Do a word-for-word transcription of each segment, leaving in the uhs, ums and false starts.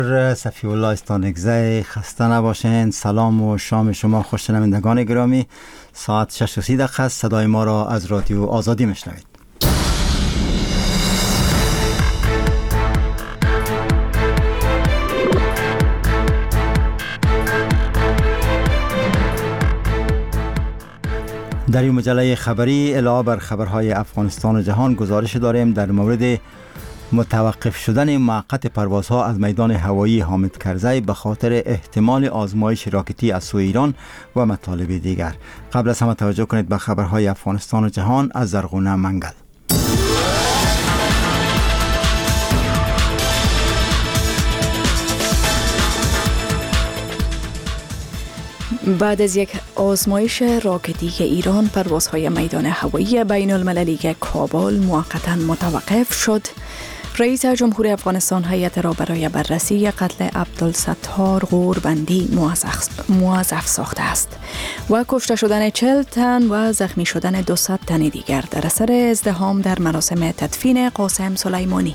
صفی الله استانگزی، خسته نباشین. سلام و شام شما خوش شنوندگان گرامی. ساعت شش و سی دقیقه است. صدای ما را از رادیو آزادی میشنوید. در این مجله خبری علاوه بر خبرهای افغانستان و جهان گزارش داریم در مورد متوقف شدن موقت پروازها از میدان هوایی حامد کرزی به خاطر احتمال آزمایش راکتی از سوی ایران و مطالب دیگر. قبل از همه توجه کنید به خبرهای افغانستان و جهان از زرغونه منگل. بعد از یک آزمایش راکتی ایران، پروازهای میدان هوایی بین المللی کابل موقتا متوقف شد. رئیس جمهور افغانستان هیئت را برای بررسی قتل عبدالستار غوربندی موظف ساخته است و کشته شدن چهل تن و زخمی شدن دویست تن دیگر در اثر ازدحام در مراسم تدفین قاسم سلیمانی.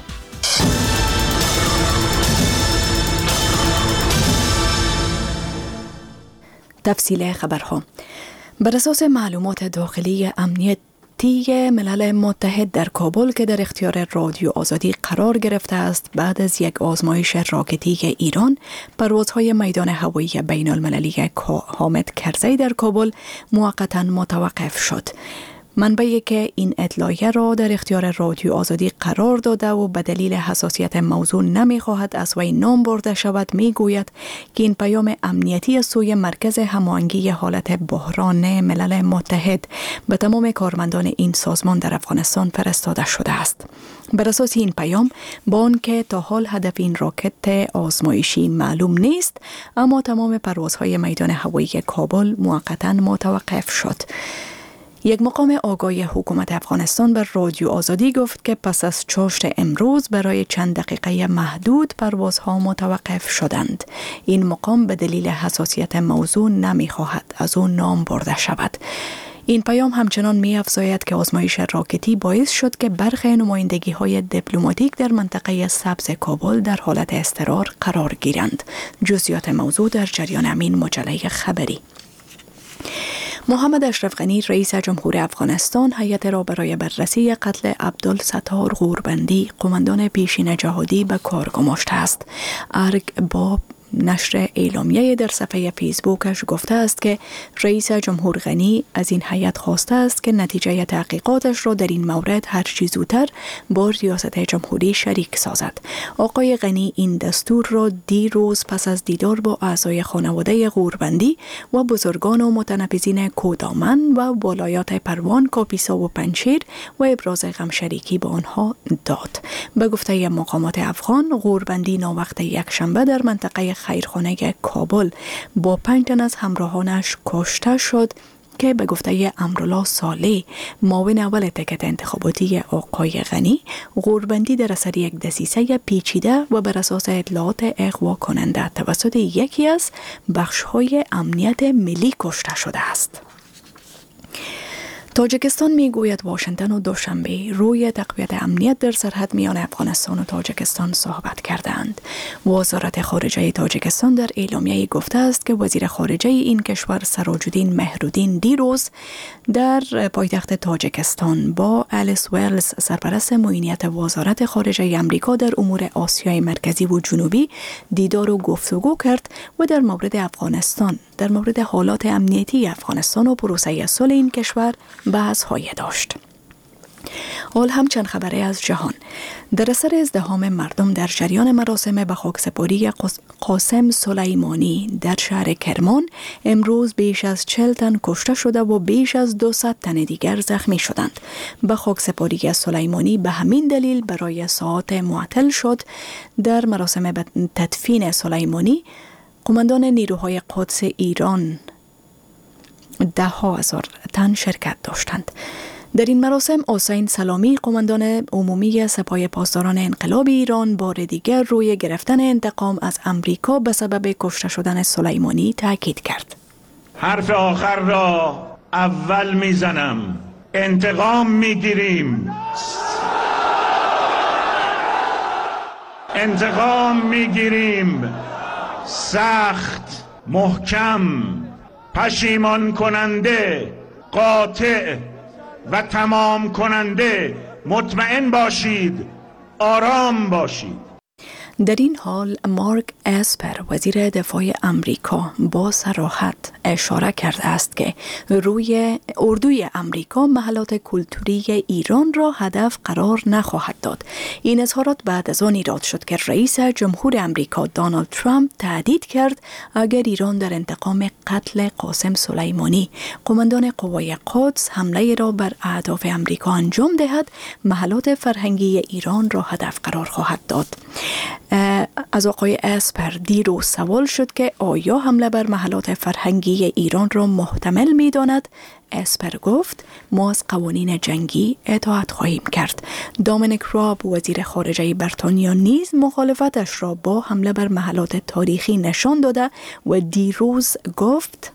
تفصیل خبرها. بر اساس معلومات داخلی امنیتی ملل متحد در کابل که در اختیار رادیو آزادی قرار گرفته است، بعد از یک آزمایش راکتی ایران، پروازهای میدان هوایی بین المللی حامد کرزی در کابل موقتا متوقف شد. منبعی که این اطلاعیه را در اختیار رادیو آزادی قرار داده و به دلیل حساسیت موضوع نمی‌خواهد از وی نام برده شود، می‌گوید که این پیام امنیتی از سوی مرکز هماهنگی حالت بحران ملل متحد به تمام کارمندان این سازمان در افغانستان فرستاده شده است. بر اساس این پیام، با آنکه تا حال هدف این راکت آزمایشی معلوم نیست، اما تمام پروازهای میدان هوایی کابل موقتا متوقف شد. یک مقام آگاه حکومت افغانستان بر رادیو آزادی گفت که پس از چاشت امروز برای چند دقیقه محدود پروازها متوقف شدند. این مقام به دلیل حساسیت موضوع نمی‌خواهد از او نام برده شود. این پیام همچنان می‌افزاید که آزمایش راکتی باعث شد که برخی نمایندگی‌های دیپلماتیک در منطقه سبز کابل در حالت اضطرار قرار گیرند. جزئیات موضوع در جریان همین مجله خبری. محمد اشرف غنی، رئیس جمهور افغانستان، هیئت را برای بررسی قتل عبدالستار غوربندی، قماندان پیشین جهادی، به کار گماشته است. ارگ با نشر اعلامیه در صفحه فیسبوکش گفته است که رئیس جمهور غنی از این هیئت خواسته است که نتیجه تحقیقاتش را در این مورد هر چه زودتر با ریاست جمهوری شریک سازد. آقای غنی این دستور را دیروز پس از دیدار با اعضای خانواده غوربندی و بزرگان و متنفذین کودامن و ولایات پروان، کاپیسا و پنجشیر و ابراز غمشریکی با آنها داد. به گفته مقامات افغان، غوربندی ناوقت یکشنبه در منطقه خیرخانه کابل با پنج تن از همراهانش کشته شد که به گفته امرالله صالح، معاون اول تکت انتخاباتی آقای غنی، غوربندی در اثر یک دسیسه پیچیده و بر اساس اطلاعات اغوا کننده توسط یکی از بخش‌های امنیت ملی کشته شده است. تاجیکستان میگوید واشنگتن و دوشنبه روی تقویت امنیت در سرحد میان افغانستان و تاجیکستان صحبت کردند. وزارت خارجه تاجیکستان در اعلامیه گفته است که وزیر خارجه این کشور سراج‌الدین مهرودین دیروز در پایتخت تاجیکستان با الیس ویلز، سرپرست معینیت وزارت خارجه آمریکا در امور آسیای مرکزی و جنوبی، دیدار و گفتگو کرد و در مورد افغانستان، در مورد حالات امنیتی افغانستان و پروسه صلح این کشور بحث‌های داشت. حال هم چند خبری از جهان. در اثر ازدحام مردم در جریان مراسم به خاکسپاری قاسم سلیمانی در شهر کرمان، امروز بیش از چهل تن کشته شده و بیش از دویست تن دیگر زخمی شدند. به خاکسپاری سلیمانی به همین دلیل برای ساعات معطل شد. در مراسم تدفین سلیمانی، قماندان نیروهای قدس ایران ده ها هزار تن شرکت داشتند. در این مراسم حسین سلامی، قماندان عمومی سپاه پاسداران انقلاب ایران، بار دیگر روی گرفتن انتقام از امریکا به سبب کشته شدن سلیمانی تاکید کرد. حرف آخر را اول میزنم. انتقام میگیریم. انتقام میگیریم، سخت، محکم، پشیمان کننده، قاطع و تمام کننده. مطمئن باشید، آرام باشید. در این حال مارک اسپر وزیر دفاع امریکا با صراحت اشاره کرده است که روی اردوی امریکا محلات کلتوری ایران را هدف قرار نخواهد داد. این اظهارات بعد از آن ایراد شد که رئیس جمهور امریکا دونالد ترامپ تهدید کرد اگر ایران در انتقام قتل قاسم سلیمانی قماندان قوای قدس حمله را بر اهداف امریکا انجام دهد، محلات فرهنگی ایران را هدف قرار خواهد داد. از آقای اسپر دیروز سوال شد که آیا حمله بر محلات فرهنگی ایران را محتمل می داند؟ اسپر گفت ما از قوانین جنگی اطاعت خواهیم کرد. دامینیک راب وزیر خارجه بریتانیا نیز مخالفتش را با حمله بر محلات تاریخی نشان داده و دیروز گفت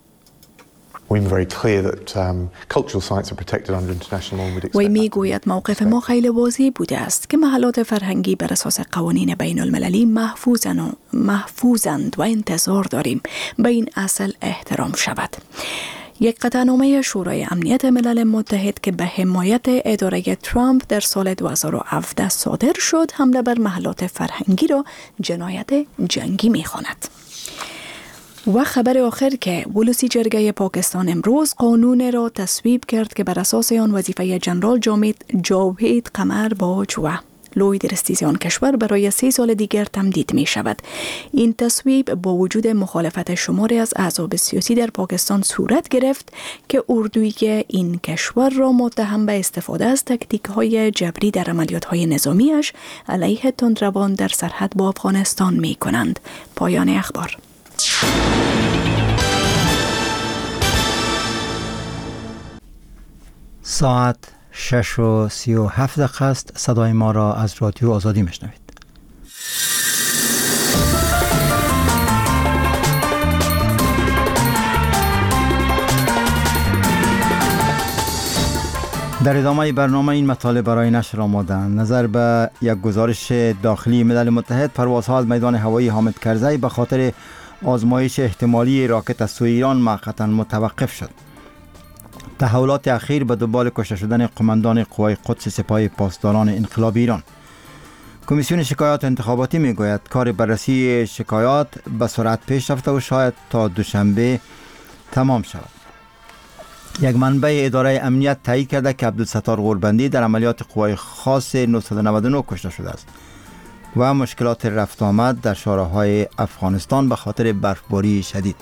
وی می گوید موقف ما خیلی واضح بوده است که محلات فرهنگی بر اساس قوانین بین المللی محفوظند و محفوظند و انتظار داریم به این اصل احترام شود. یک قطعنامه شورای امنیت ملل متحد که به حمایت اداره ترامپ در سال دو هزار و هفده صادر شد، حمله بر محلات فرهنگی را جنایت جنگی می خواند. و خبر آخر که ولوسی جرگه پاکستان امروز قانون را تصویب کرد که بر اساس آن وظیفه جنرال جاوید قمر باجوه لوی درستیزی آن کشور برای سه سال دیگر تمدید می شود. این تصویب با وجود مخالفت شماری از احزاب سیاسی در پاکستان صورت گرفت که اردوی این کشور را متهم به استفاده از تکتیک های جبری در عملیات های نظامیش علیه تندروان در سرحد با افغانستان می کنند. پایان اخبار. ساعت شش و سی و هفت دقیقه است. صدای ما را از رادیو آزادی میشنوید. در ادامه برنامه این مطالب برای نشر آماده‌اند. نظر به یک گزارش داخلی ملل متحد، پروازها از میدان هوایی حامد کرزی به خاطر آزمایش احتمالی راکت از سوی ایران موقتا متوقف شد. تحولات اخیر به دنبال کشته شدن قماندان قوای قدس سپاه پاسداران انقلاب ایران. کمیسیون شکایات انتخاباتی میگوید کار بررسی شکایات به سرعت پیش رفته و شاید تا دوشنبه تمام شود. یک منبع اداره امنیت تایید کرده که عبدالستار غوربندی در عملیات قوای خاص نهصد و نود و نه کشته شده است و مشکلات رفت آمد در شاهراهای افغانستان به خاطر برفباری شدید.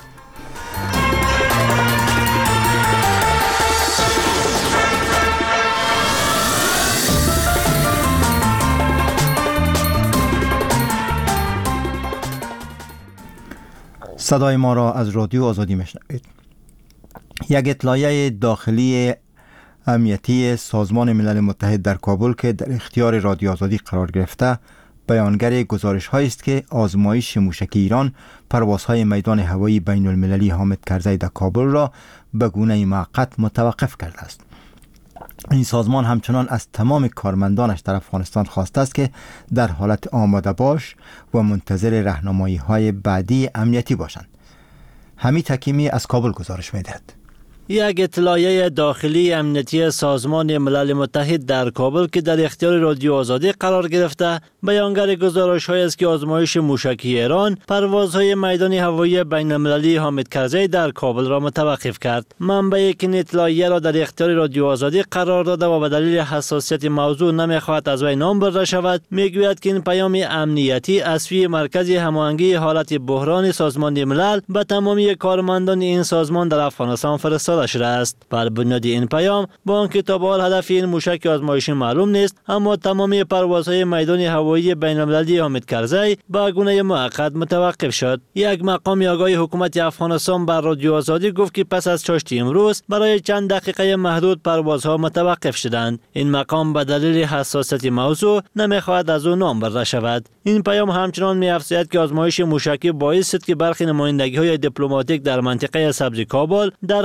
صدای ما را از رادیو آزادی میشنوید. یک اطلاعیه داخلی امنیتی سازمان ملل متحد در کابل که در اختیار رادیو آزادی قرار گرفته بیانگر گزارش هایی است که آزمایش موشکی ایران پروازهای میدان هوایی بین المللی حامد کرزی در کابل را به گونه موقت متوقف کرده است. این سازمان همچنان از تمام کارمندانش در افغانستان خواسته است که در حالت آماده باش و منتظر راهنمایی های بعدی امنیتی باشند. حمید حکیمی از کابل گزارش می‌دهد. یک اطلاعیه داخلی امنیتی سازمان ملل متحد در کابل که در اختیار رادیو آزادی قرار گرفته بیانگر گزارش‌هایی است که آزمایش موشکی ایران پروازهای میدان هوایی بین المللی حامد کرزی در کابل را متوقف کرد. منبعی که این اطلاعیه را در اختیار رادیو آزادی قرار داده و به دلیل حساسیت موضوع نمی‌خواهد از وی نام برده شود، میگوید که این پیام امنیتی از سوی مرکز هماهنگی حالت بحران سازمان ملل به تمامی کارمندان این سازمان در افغانستان فرستاده شده است. بر بنیاد این پیام با آنکه تا به حال هدف این موشک آزمایشی معلوم نیست، اما تمامی پروازهای میدان هوایی بین المللی حامد کرزی به گونه موقت متوقف شد. یک مقام آگاه حکومت افغانستان بر رادیو آزادی گفت که پس از چاشت امروز برای چند دقیقه محدود پروازها متوقف شدند. این مقام به دلیل حساسیت موضوع نمیخواهد از او نام برده شود. این پیام همچنان می‌افزاید که آزمایش موشکی باعث شد که برخی نمایندگی‌های دیپلماتیک در منطقه سبز کابل در حالت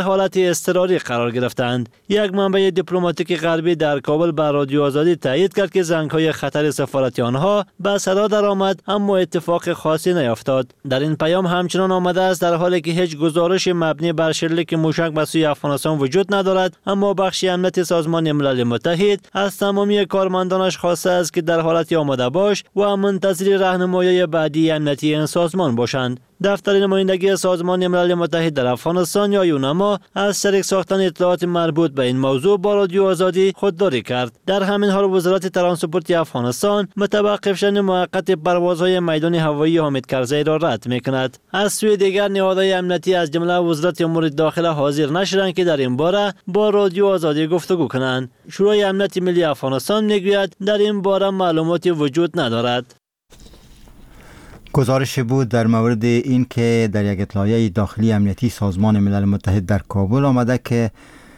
اضطراری قرار گرفتند. یک منبع دیپلماتیک غربی در کابل به رادیو آزادی تایید کرد که زنگ‌های خطر سفارتی آنها به صدا درآمد اما اتفاق خاصی نیفتاد. در این پیام همچنان آمده است در حالی که هیچ گزارش مبنی بر شلیک موشک به سوی افغانستان وجود ندارد، اما بخش امنیتی سازمان ملل متحد از تمامی کارمندانش خواسته است که در حالت آماده باش و منتظر راهنمایی بعدی امنیتی این سازمان باشند. دفتر نمایندگی سازمان ملل متحد در افغانستان یا یونما از شریک ساختن اطلاعات مربوط به این موضوع با رادیو آزادی خودداری کرد. در همین حال وزارت ترانسپورت افغانستان متوقف شدن موقت پروازهای میدان هوایی حامد کرزی را رد می‌کند. از سوی دیگر نهادهای امنیتی از جمله وزارت امور داخله حاضر نشدند که در این باره با رادیو آزادی گفتگو کنند. شورای امنیت ملی افغانستان میگوید در این باره معلوماتی وجود ندارد. گزارش بود در مورد این که در یک اطلاعیه داخلی امنیتی سازمان ملل متحد در کابل آمده که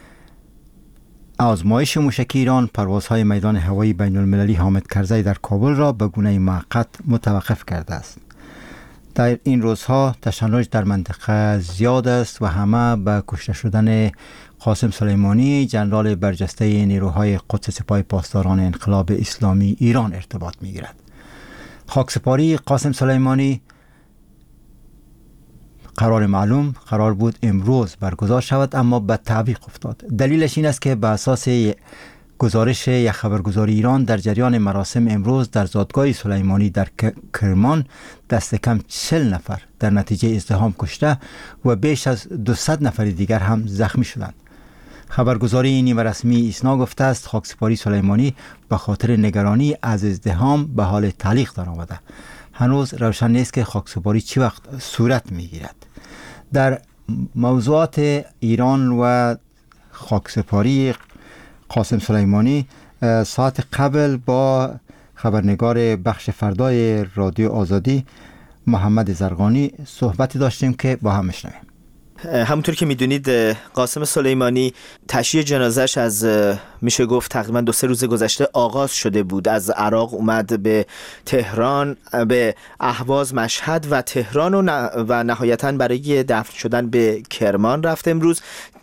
آزمایش موشکی ایران پروازهای میدان هوایی بین المللی حامد کرزی در کابل را به گونه موقت متوقف کرده است. در این روزها تشنج در منطقه زیاد است و همه به کشته شدن قاسم سلیمانی، ژنرال برجسته نیروهای قدس سپاه پاسداران انقلاب اسلامی ایران ارتباط می‌گیرد. خاکسپاری قاسم سلیمانی قرار معلوم قرار بود امروز برگزار شود، اما به تعویق افتاد. دلیلش این است که به اساس گزارش یک خبرگزاری ایران در جریان مراسم امروز در زادگاه سلیمانی در کرمان دست کم چهل نفر در نتیجه ازدحام کشته و بیش از دویست نفر دیگر هم زخمی شدند. خبرگزاری نیمه رسمی ایسنا گفته است خاکسپاری سلیمانی به خاطر نگرانی از ازدحام به حال تعلیق در آمده. هنوز روشن نیست که خاکسپاری چی وقت صورت میگیرد. در موضوعات ایران و خاکسپاری قاسم سلیمانی ساعت قبل با خبرنگار بخش فردای رادیو آزادی محمد زرقانی صحبتی داشتیم که با هم میشنویم. همونطور که میدونید قاسم سلیمانی تشییع جنازش از میشه گفت تقریبا دو سه روز گذشته آغاز شده بود. از عراق اومد به تهران، به اهواز، مشهد و تهران و, نه و نهایتاً برای دفن شدن به کرمان رفت. امروز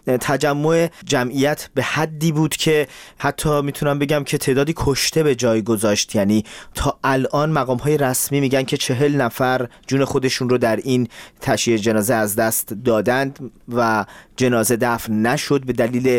تجمع جمعیت به حدی بود که حتی میتونم بگم که تعدادی کشته به جای گذاشت. یعنی تا الان مقام‌های رسمی میگن که چهل نفر جون خودشون رو در این تشییع جنازه از دست دادند و جنازه دفن نشد به دلیل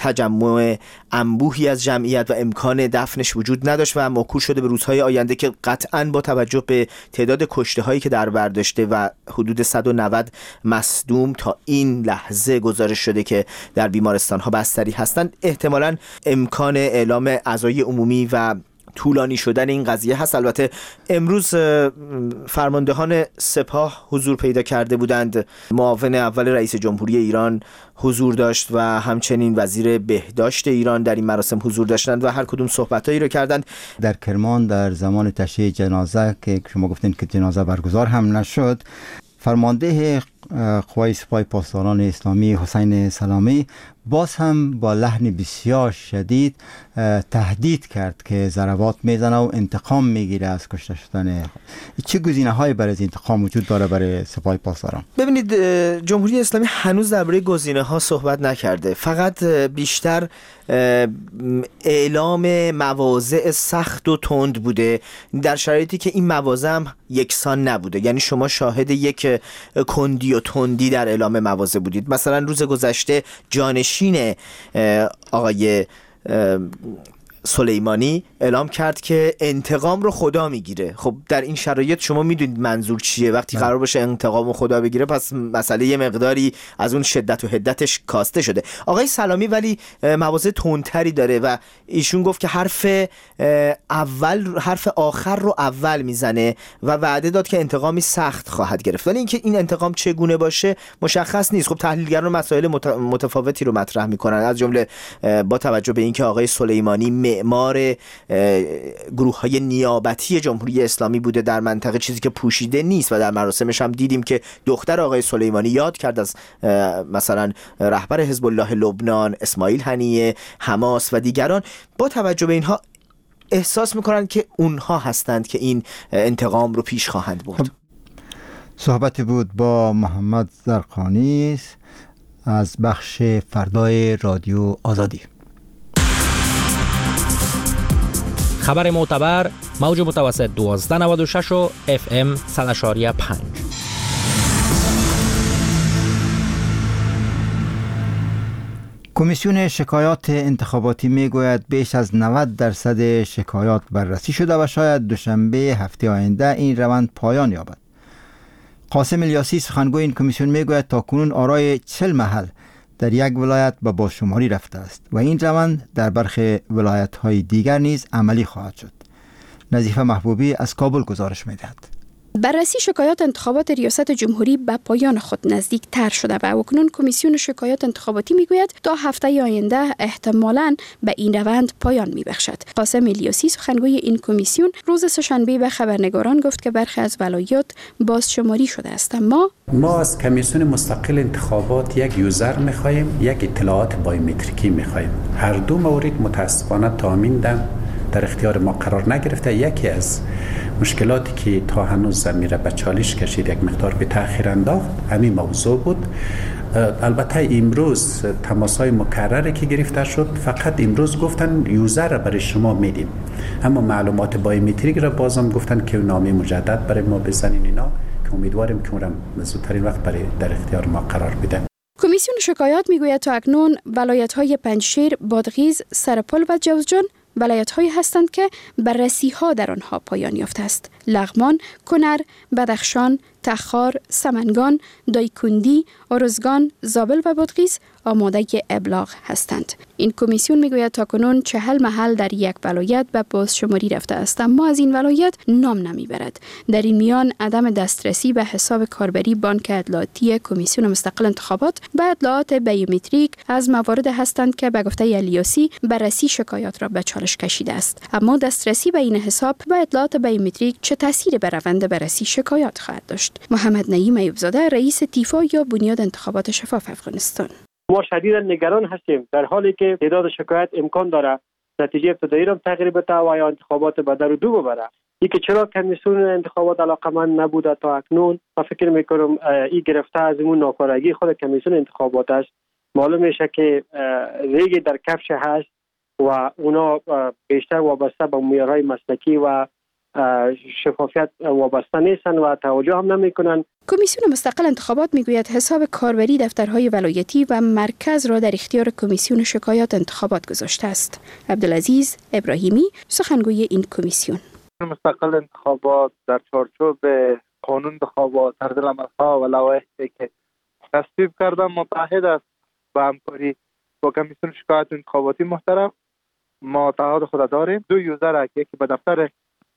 تجمع انبوهی از جمعیت و امکان دفنش وجود نداشت و موکول شده به روزهای آینده که قطعاً با توجه به تعداد کشته هایی که در بر داشته و حدود صد و نود مصدوم تا این لحظه گزارش شده که در بیمارستان ها بستری هستند، احتمالاً امکان اعلام عزای عمومی و طولانی شدن این قضیه هست. البته امروز فرماندهان سپاه حضور پیدا کرده بودند. معاون اول رئیس جمهوری ایران حضور داشت و همچنین وزیر بهداشت ایران در این مراسم حضور داشتند و هر کدوم صحبتایی رو کردند. در کرمان در زمان تشییع جنازه که شما گفتین که جنازه برگزار هم نشد، فرمانده قوای سپاه پاسداران اسلامی حسین سلامی باز هم با لحن بسیار شدید تهدید کرد که ضربات میزنه و انتقام میگیره از کشته شدن. چه گزینه‌هایی برای انتقام وجود داره برای سپاه پاسداران؟ ببینید جمهوری اسلامی هنوز درباره گزینه‌ها صحبت نکرده، فقط بیشتر اعلام مواضع سخت و تند بوده در شرایطی که این مواضع هم یکسان نبوده. یعنی شما شاهد یک کندی و تندی در اعلام مواضع بودید. مثلا روز گذشته جانشین آقای سلیمانی اعلام کرد که انتقام رو خدا میگیره. خب در این شرایط شما میدونید منظور چیه. وقتی قرار باشه انتقام رو خدا بگیره پس مسئله یه مقداری از اون شدت و حدتش کاسته شده. آقای سلامی ولی مواضع تندتری داره و ایشون گفت که حرف اول حرف آخر رو اول میزنه و وعده داد که انتقامی سخت خواهد گرفت. ولی اینکه این انتقام چگونه باشه مشخص نیست. خب تحلیلگران مسائل متفاوتی رو مطرح میکنن، از جمله با توجه به اینکه آقای سلیمانی معمار گروه‌های نیابتی جمهوری اسلامی بوده در منطقه، چیزی که پوشیده نیست و در مراسمش هم دیدیم که دختر آقای سلیمانی یاد کرد از مثلا رهبر حزب الله لبنان اسماعیل هنیه، حماس و دیگران. با توجه به اینها احساس میکنن که اونها هستند که این انتقام رو پیش خواهند برد. صحبتی بود با محمد زرقانی از بخش فردای رادیو آزادی. خبر معتبر، موج متوسط دوازده نود و شش و اف ام صد و اشاری پنج. کمیسیون شکایات انتخاباتی میگوید بیش از نود درصد شکایات بررسی شده و شاید دوشنبه هفته آینده این روند پایان یابد. قاسم الیاسی سخنگوی این کمیسیون میگوید تاکنون آرای چهل محل در یک ولایت به بازشماری رفته است و این روند در برخی ولایت‌های دیگر نیز عملی خواهد شد. نظیفه محبوبی از کابل گزارش می‌دهد. بررسی شکایات انتخابات ریاست جمهوری به پایان خود نزدیک تر شده و اکنون کمیسیون شکایات انتخاباتی میگوید تا هفته آینده احتمالاً به این روند پایان میبخشد. قاسم الیاسی سخنگوی این کمیسیون روز سه‌شنبه به خبرنگاران گفت که برخی از ولایات بازشماری شده است، اما ما از کمیسیون مستقل انتخابات یک یوزر میخواهیم، یک اطلاعات بایومتریکی میخواهیم. هر دو مورد متاسفانه تامین در اختیار ما قرار نگرفته. یکی از مشکلاتی که تا هنوز زمیر به چالش کشید، یک مقدار به تأخیر انداخت، همین موضوع بود. البته امروز تماس‌های مکرری که گرفته شد، فقط امروز گفتن یوزر را برای شما میدیم، اما معلومات بایومتریک را بازم گفتن که نامه مجدد برای ما بزنین اینا، که امیدواریم که اونم زودترین وقت برای در اختیار ما قرار بده. کمیسیون شکایات میگوید تا اکنون ولایت‌های پنجشیر، بادغیس، سرپل و جوزجان ولایت‌هایی هستند که بررسی‌ها در آنها پایان یافته است. لغمان، کنر، بدخشان، تخار، سمنگان، دایکندی، ارزگان، زابل و بادغیس آماده ابلاغ هستند. این کمیسیون میگوید تاکنون چهل محل در یک ولایت به بازشماری رفته است، اما از این ولایت نام نمیبرد. در این میان عدم دسترسی به حساب کاربری بانک اطلاعاتی کمیسیون مستقل انتخابات به اطلاعات بیومتریک از موارد هستند که به گفته الیاسی بررسی شکایات را به چالش کشیده است. اما دسترسی به این حساب به اطلاعات بیومتریک چه تأثیری به روند بررسی شکایات خواهد داشت؟ محمد نعیم ایوبزاده، رئیس تیفا یا بنیاد انتخابات شفاف افغانستان: ما شدیدا نگران هستیم در حالی که تعداد شکایت امکان داره نتیجه ابتدایی را تغییر بده و یا انتخابات به در و دو ببره. این که چرا کمیسیون انتخابات علاقمند نبوده تا اکنون، من فکر میکنم این گرفته از اون ناکارگی خود کمیسیون انتخابات است. معلوم میشه که ریگ در کفش هست و اونا بیشتر وابسته به معیارهای مسلکی و شفافیت وابسته نیستن و توجه هم نمیکنن. کمیسیون مستقل انتخابات میگوید حساب کاربری دفترهای ولایتی و مرکز را در اختیار کمیسیون شکایات انتخابات گذاشته است. عبدالعزیز ابراهیمی، سخنگوی این کمیسیون: مستقل انتخابات در چارچوب قانون انتخابات در ضمن‌ها و لوایحی که تصویب کرده متحد است با همکاری با کمیسیون شکایات انتخاباتی محترم. ما تعهد خود داریم. دو یوزر یکی به دفتر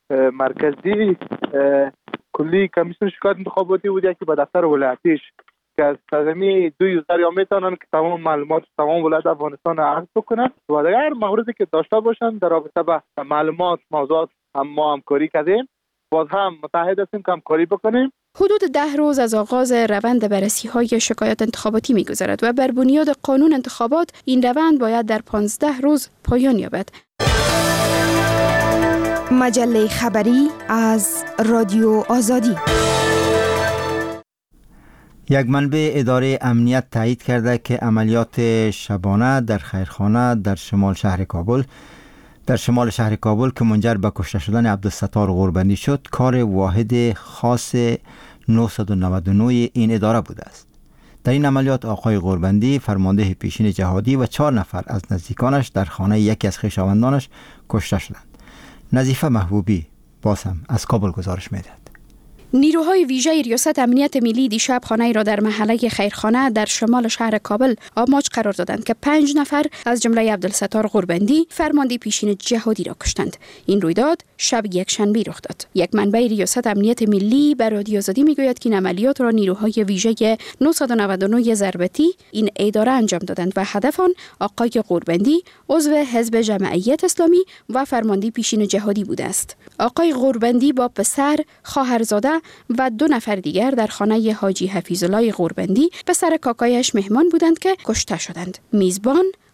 مرکزی کلی کمیسیون شکایات انتخاباتی بود، یکی به دفتر ولایتیش، که از تضمین دو یوزر یا میتونن که تمام معلومات تمام ولایت افغانستان عرض بکنن و دیگر موردی که داشته باشن در رابطه با معلومات موضوعات هم ما همکاری کردیم. باز هم متحد هستیم که همکاری بکنیم. حدود ده روز از آغاز روند بررسی های شکایات انتخاباتی می‌گذرد و بر بنیاد قانون انتخابات این روند باید در پانزده روز پایان یابد. مجله خبری از رادیو آزادی. یک منبع اداره امنیت تایید کرده که عملیات شبانه در خیرخانه در شمال شهر کابل در شمال شهر کابل که منجر به کشته شدن عبدالستار غوربندی شد، کار واحد خاص نهصد و نود و نه این اداره بوده است. در این عملیات آقای غوربندی، فرمانده پیشین جهادی و چهار نفر از نزدیکانش در خانه یکی از خویشاوندانش کشته شدند. نظیفه محبوبی باز هم از کابل گزارش می‌دهد. نیروهای ویژه ریاست امنیت ملی دیشب خانه‌ای را در محله خیرخانه در شمال شهر کابل آماج قرار دادند که پنج نفر از جمله عبدالستار غوربندی، فرمانده پیشین جهادی را کشتند. این رویداد شب یک شنبه رخ داد. یک منبع ریاست امنیت ملی بر رادیو آزادی میگوید که این عملیات را نیروهای ویژه نهصد و نود و نه ضربتی این اداره انجام دادند و هدف آن آقای غوربندی، عضو حزب جمعیت اسلامی و فرمانده پیشین جهادی بوده است. آقای غوربندی با پسر، خواهرزاده و دو نفر دیگر در خانه حاجی حفیظ الله غوربندی پسر کاکایش مهمان بودند که کشته شدند. میزبان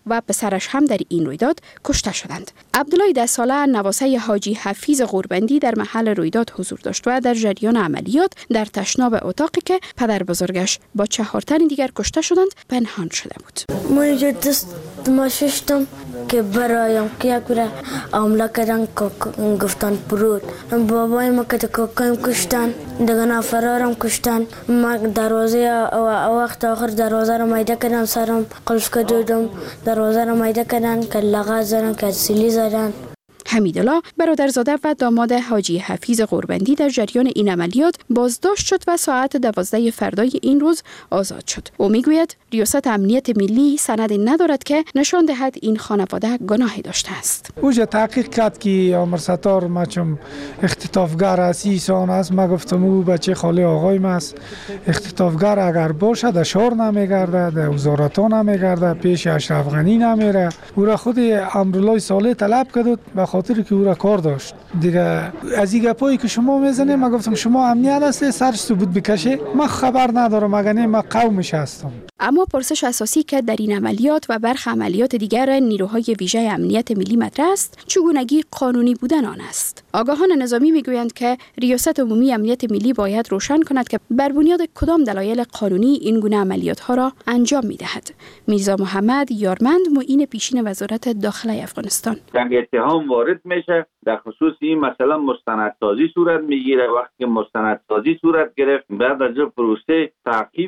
و پسرش هم در این رویداد کشته شدند. عبدالله ده ساله نواسه حاجی حفیظ غوربندی در محل رویداد حضور داشت و در جریان عملیات در تشناب اتاقی که پدر بزرگش با چهار تن دیگر کشته شدند پنهان شده بود. ما اینجا دست ما ششتم که برایم که یک بره عمله کردن گفتن پرود بابای ما که کاکایم کشتن دیگه فرارم کشتن. ما دروازه وقت آخر دروازه رو میده کردم سرم قلف کردم دروازه رو میده کردن که لغت زدن که سیلی زدن. حمیدالله برادرزاده و داماد حاجی حفیظ غوربندی در جریان این عملیات بازداشت شد و ساعت دوازده فردای این روز آزاد شد. او میگوید ریاست امنیت ملی سندی ندارد که نشان دهد این خانواده گناهی داشته است. اوجا تحقیق کرد که عمر ستار ما چون اختطافگر اسیسان است، ما گفتم او بچه خاله آقایم است. اختطافگر اگر باشه در شهر نمیگرده، در وزارت ها نمیگرده، پیش اشرف غنی نمیره. او را خود امرالله صالح طلب کرد به خاطر که او را کار داشت. دیگه از این گپایی که شما میزنید ما گفتم شما امنیت هستی سرش ثبوت بکشه، ما خبر ندارم اگر نه ما قومش هستم. اما پرسش اساسی که در این عملیات و برخی عملیات دیگر نیروهای ویژه امنیت ملی مطرح است چگونگی قانونی بودن آن است. آگاهان نظامی میگویند که ریاست عمومی امنیت ملی باید روشن کند که بر بنیاد کدام دلایل قانونی این گونه عملیات ها را انجام میدهد. میرزا محمد یارمند معین پیشین وزارت داخله افغانستان: اتهام وارد میشه در خصوص این مثلا مستندسازی صورت میگیره. وقتی مستندسازی صورت گرفت بعد از پروسه تعقیب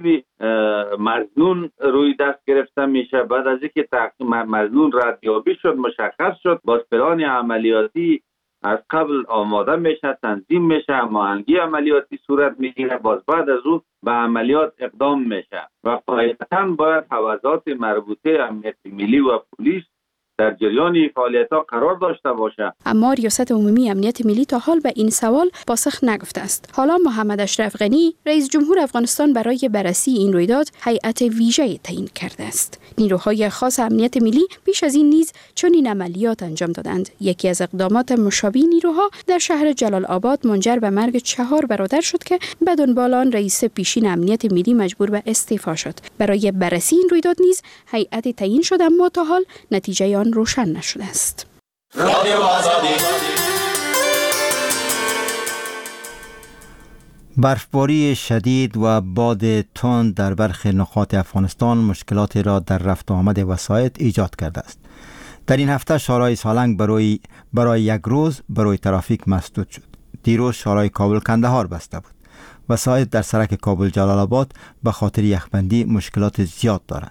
مظنون روی دست گرفته میشه. بعد از اینکه تعقیب مظنون ردیابی شد مشخص شد باز پلان عملیاتی از قبل آماده میشه، تنظیم میشه، هماهنگی عملیاتی صورت میگیره. باز بعد از اون به عملیات اقدام میشه و قاعدتاً باید حوزات مربوطه امنیت ملی و پلیس در جریان فعالیت‌ها قرار داشته باشه. اما ریاست عمومی امنیت ملی تا حال به این سوال پاسخ نگفته است. حالا محمد اشرف غنی رئیس جمهور افغانستان برای بررسی این رویداد هیئت ویژه تعیین کرده است. نیروهای خاص امنیت ملی پیش از این نیز چنین عملیات انجام دادند. یکی از اقدامات مشابه نیروها در شهر جلال آباد منجر به مرگ چهار برادر شد که به دنبال آن رئیس پیشین امنیت ملی مجبور به استعفا شد. برای بررسی این رویداد نیز هیئت تعیین شد اما تا حال نتیجه آن روشن نشده است. برفباری شدید و باد تند در برخی نقاط افغانستان مشکلاتی را در رفت و آمد وسایط ایجاد کرده است. در این هفته شارع سالنگ برای برای یک روز برای ترافیک مسدود شد. دیروز شارع کابل کندهار بسته بود. وسایط در سرک کابل جلال آباد به خاطر یخبندی مشکلات زیاد دارند.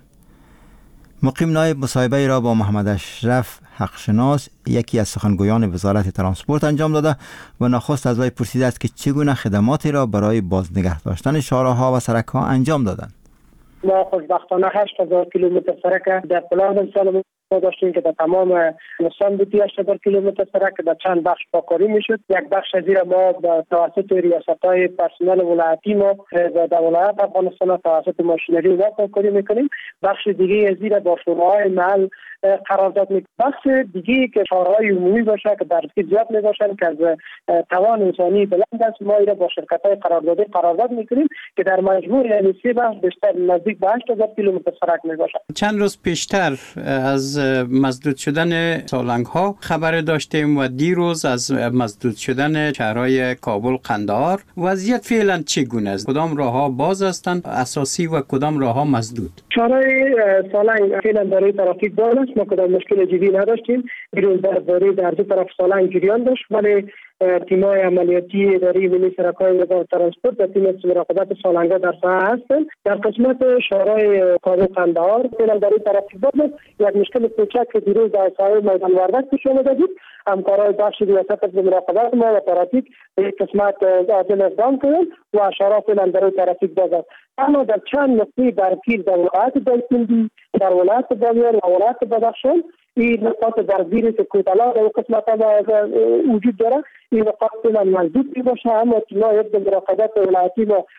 مقیم نایب مصاحبه را با محمد اشرف حقشناس یکی از سخنگویان وزارت ترانسپورت انجام داده و نخست از وی پرسیده است که چگونه خدماتی را برای بازنگه داشتن شاهراها و سرک‌ها انجام دادند. ما خوشبختانه هشت هزار کیلومتر سرک در پلان سال داشتیم که در تمام افغانستان بودی هشت هزار کیلومتر سرک در چند بخش پاکاری میشد. یک بخش از این ما به توسط ریاست‌های پرسنل ولایتی ما در ولایت افغانستان توسط ماشینری ما پاکاری میکنیم. بخش دیگه از این با شوراهای محل قرارداد میکنیم. بخش دیگه که شوراهای عمومی باشه که درصد زیاد میباشن که از توان انسانی بلند است ما این با شرکت‌های قراردادی قرارداد میکنیم که در مجموع یعنی سه بخش بیشتر نزدیک به هشت هزار کیلومتر سرک میباشد. چند روز پیشتر از مسدود شدن سالنگ ها خبر داشتیم و دیروز از مسدود شدن شهرهای کابل قندهار. وضعیت فعلا چگونه است؟ کدام راه ها باز هستند اساسی و کدام راه ها مسدود؟ شهرهای سالنگ فعلا برای ترافیک باز است. ما کدام مشکل جدی نداشتیم. دیروز درباره در دو طرف سالنگ جریان داشت ولی تیم‌های عملیاتی اداره ملی سرک‌های وزارت ترانسپورت و تیم مراقبت سالنگ‌ها در ساحه هستند. در قسمت شهرهای کابل قندهار فعلا برای ترافیک باز است. یک مشکل کوچک که دیروز در ساحه میدان وردک پیش آمده بود همکارای بخش ریاست مراقبت ما و ترافیک به یک قسمت عاجل اقدام کردند و شهرها فعلا برای ترافیک باز است. اما در چند نقطه درگیر در ولایت دایکنډي در ولایت بامیان و ولایت بدخشان این نقاط درگیری که کوتلا در قسمت وجود داره این نقاط فعلا مسدود می باشه. اما تیم‌های مراقبت ولایتی ما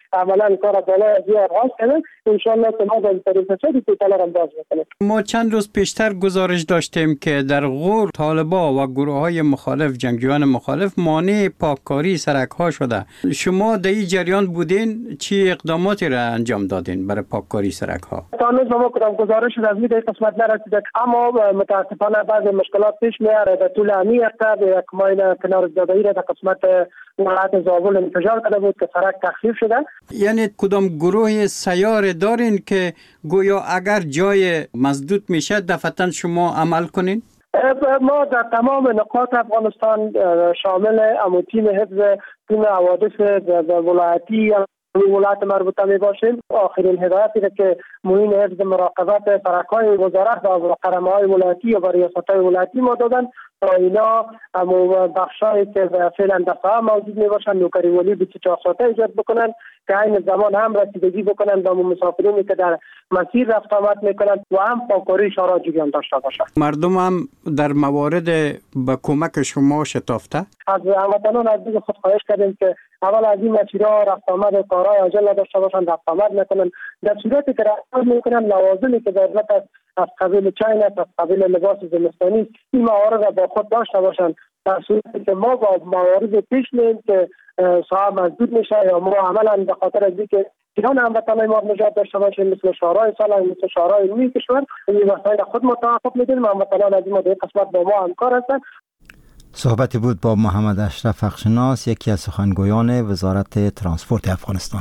عملا کار بالا از این آغاز کنه. انشالله که ما در طریق چه دیتالا را باز میکنیم. ما چند روز پیشتر گزارش داشتیم که در غور طالبا و گروه های مخالف، جنگجویان مخالف مانع پاککاری سرک ها شده. شما در این جریان بودین؟ چی اقداماتی را انجام دادین برای پاککاری سرک ها؟ تا هنوز ما کدام گزارش از این قسمت نرسیده، اما متاسفانه بعضی مشکلات پیش میاره. در طول همی هفته یک ماین کنار زدایی را در قسمت ولایت زابل انفجار کرده بود که سرک تخفیف شده. یعنی کدام گروه سیار دارین که گویا اگر جای مسدود میشه دفعتا شما عمل کنین؟ ما در تمام نقاط افغانستان شامل امو تیم حفظ تیم حوادث ولایتی ولایت مربوطه می باشیم. آخرین هدایتی که معین حفظ مراقبت سرک‌های وزارت و قرمه‌های ولایتی و ریاست‌های ولایتی ما دادن تا اینا همون بخشایی که فعلا دفعه موجود می باشن نوکری ولی بیست و چهار ساعته ایجاد بکنن که این زمان هم رسیدگی بکنن به مسافرینی که در مسیر رفت آمد میکنن و هم پاککاری شارع جریان داشته باشن. مردم هم در موارد به کمک شما شتافته؟ از هموطنان از دیگه خود خواهش کردیم که اول از این مسیرها رفت آمد و کارهای عاجل داشته باشن، رفت آمد میکنن. در صورتی که رفت آمد میکنن لوازمی که در ضمن از قبیل چین است، از قبیل لباس زمستانی، این موارد را با خود داشته باشن. در صورتی که ما با موارد پیش میاییم که صاحب مسدود میشه یا ما عملا به خاطر از اینکه جهان هموطنان ما نجات داشته باشیم مثل شورای سالن، مثل شورای علمی کشور، این مسائل خود ما توقف میدیم. هموطنان از این قسمت با ما همکار هستند. صحبتی بود با محمد اشرف حقشناس، یکی از سخنگویان وزارت ترانسپورت افغانستان.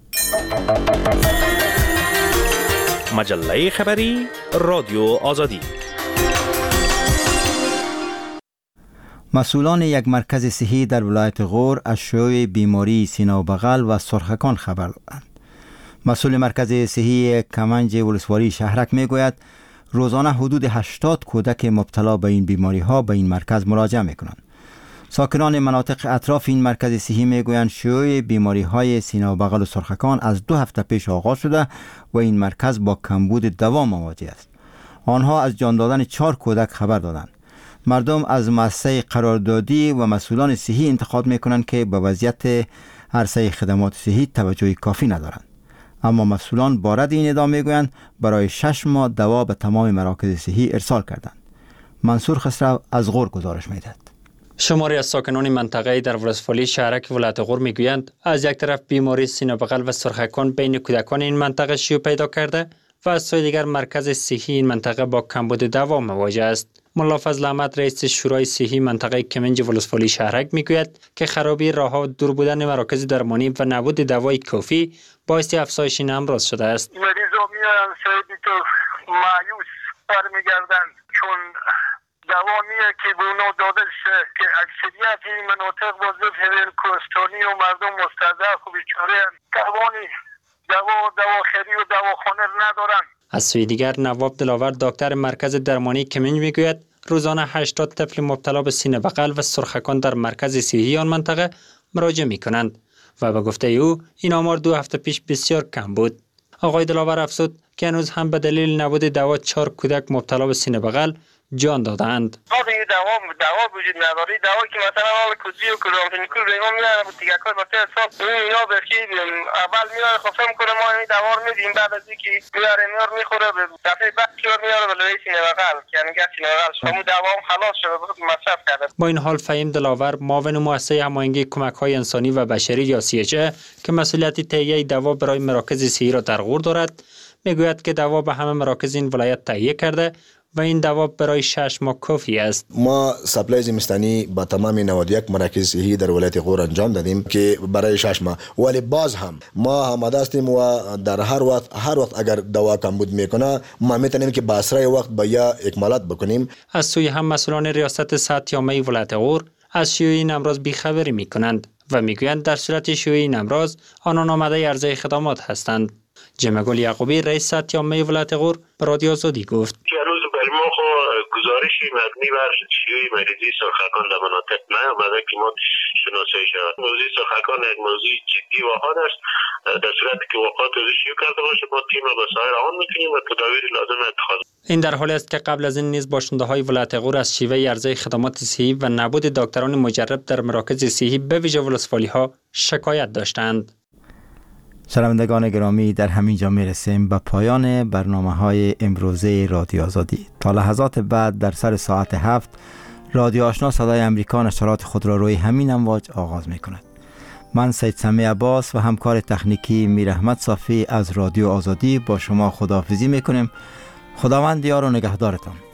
مجله خبری رادیو آزادی. مسئولان یک مرکز صحی در ولایت غور از شیوع بیماری سینه و بغل و سرخکان خبر دادند. مسئول مرکز صحی کمنج ولسوالی شهرک میگوید روزانه حدود هشتاد کودک مبتلا به این بیماری ها به این مرکز مراجعه میکنند. ساکنان مناطق اطراف این مرکز صحی میگویند شیوع بیماری های سینه و بغل و سرخکان از دو هفته پیش آغاز شده و این مرکز با کمبود دوا مواجه است. آنها از جان دادن چهار کودک خبر دادند. مردم از مؤسسه قراردادی و مسئولان صحی انتقاد میکنند که به وضعیت عرصه خدمات صحی توجه کافی ندارند. اما مسئولان با رد این ادعا میگویند برای شش ماه دوا به تمام مراکز صحی ارسال کردند. منصور خسرو از غور گزارش میدهد. شماری از ساکنان منطقه در ولسوالی شهرک ولایت غور میگویند از یک طرف بیماری سینه بغل و سرخکان بین کودکان این منطقه شیوع پیدا کرده و از سوی دیگر مرکز صحی این منطقه با کمبود دوا مواجه است. ملا فضل احمد رئیس شورای صحی منطقه کمنج ولسوالی شهرک میگوید که خرابی راهها و دور بودن مراکز درمانی و نبود دوای کافی باعث افزایش این امراض شده است. مریضا میان سعی تو مایوس برمیگردند چون دواییه که به اونا داده شده که اکثریت این مناطق وضعیت هیل کوستانی و مردم مستضعف و بیچاره توانی دوا دواخری و دواخانه ندارن. از سوی دیگر نواب دلاور دکتر مرکز درمانی کمنج میگوید روزانه هشتاد طفل مبتلا به سینه بغل و سرخکان در مرکز صحی آن منطقه مراجعه می کنند و به گفته او این آمار دو هفته پیش بسیار کم بود. آقای دلاور افزود که هنوز هم به دلیل نبود دوا چهار کودک مبتلا به سینه بغل جان دادند. آره این دوا دوا وجود نداره. دوا که مثلا حال کوزی و کلامفنیکول به اینا میاره به دیگه کار واسه حساب اینا بخی اول میاره خب فهم کنه ما این دوا رو میدیم بعد از اینکه میاره میاره میخوره به دفعه بعد که میاره به لوی سینه بغل یعنی گاز سینه بغل شما دوا هم خلاص شده بود مصرف کرده. با این حال فهیم دلاور معاون مؤسسه هماهنگی کمک‌های انسانی و بشری یا سی اچ ای که مسئولیت تهیه دوا برای مراکز صحی را در غور دارد میگوید که دوا به همه مراکز این ولایت تهیه کرده و این دوا برای شش ماه کافی است. ما سپلای زمستانی با تمام نود و یک مراکز صحی در ولایت غور انجام دادیم که برای شش ماه، ولی باز هم ما آماده هستیم و در هر وقت هر وقت اگر دوا کمبود میکنه ما میتونیم که با اسرع وقت با یا اکمالات بکنیم. از سوی هم مسئولان ریاست صحت عامه ولایت غور از شیوع این امراض بیخبری میکنند و میگویند در صورت شیوع این امراض آنان آماده عرضه خدمات هستند. جمعگل یعقوبی رئیس صحت عامه ولایت غور به رادیو آزادی گفت ما خو گزارشی مبنی بر شیوع مریضی سرخکان در مناطق نیامده که ما شناسایی شود. موضوع سرخکان یک موضوع جدی و حاد است. در صورتی که وقات روزی شیوع کرده باشه ما تیم به سایر آن میکنیم و تدابیر لازم اتخاذ. این در حالی است که قبل از این نیز باشنده های ولایت غور از شیوه عرضه خدمات صحی و نبود دکتران مجرب در مراکز صحی به ویژه ولسوالی ها شکایت داشتند. شنوندگان گرامی، در همین جا میرسیم به پایان برنامه های امروزه رادیو آزادی. تا لحظات بعد در سر ساعت هفت رادیو آشنا صدای امریکا نشرات خود را روی همین امواج آغاز می کند. من سید سمیع عباس و همکار تکنیکی میر احمد صافی از رادیو آزادی با شما خداحافظی می کنیم. خداوند یار و نگهدارتان.